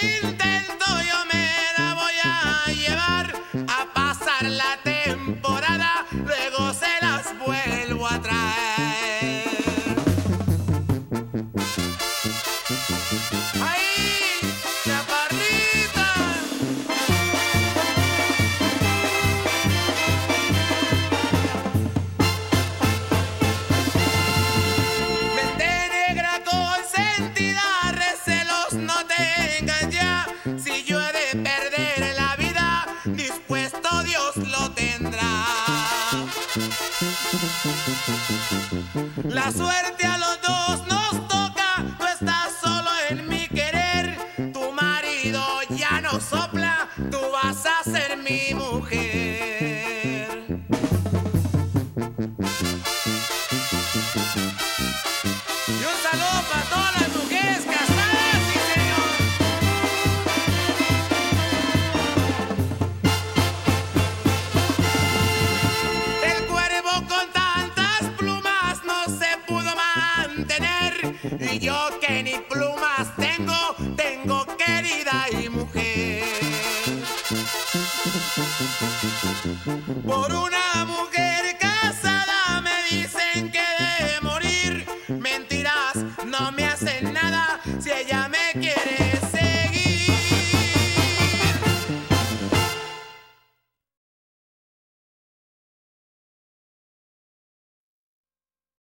intento yo me la voy a llevar a pasar la temporada, luego se las vuelvo a traer. ¡Ay, chaparrita! Mente negra consentida, recelos no tengas ya. Si yo he de perder la vida, dispuesto Dios lo tendrá. La suerte